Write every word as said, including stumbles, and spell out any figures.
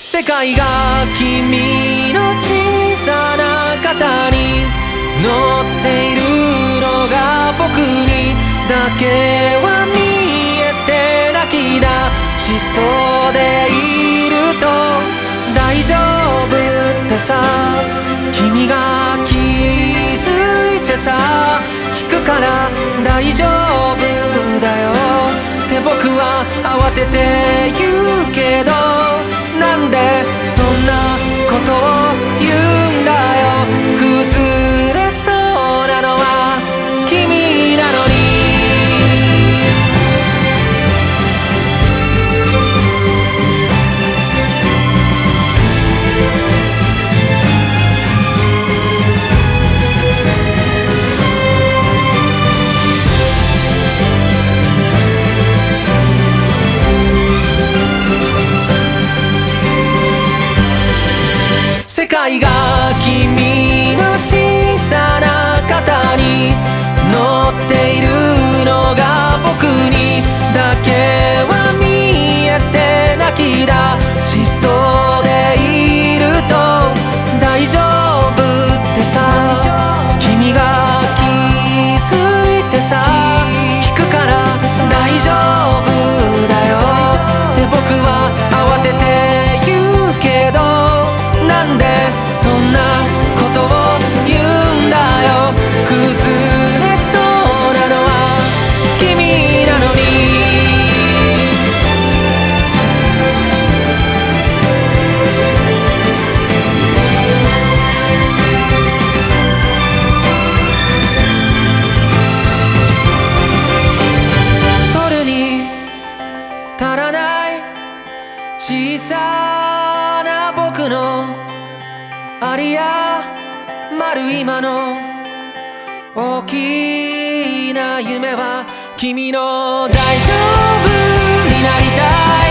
世界が君の小さな肩に乗っているのが僕にだけは見えて泣き出しそうでいると大丈夫ってさ君が気づいてさ聞くから大丈夫だよって僕は慌てて言うけどなんでそんなことを言うんだよ崩れそうなのは君なのに世界が君の小さな肩に乗っているのが僕にだけは見えて泣き出しそうでいると大丈夫ってさ君が気づいてさ聞くから大丈夫だよって僕は慌てて言うけどなんでそんなことを言うんだよ崩れそうなのは君なのに取るに足らない小さな僕のありやまる今の大きな夢は君の大丈夫になりたい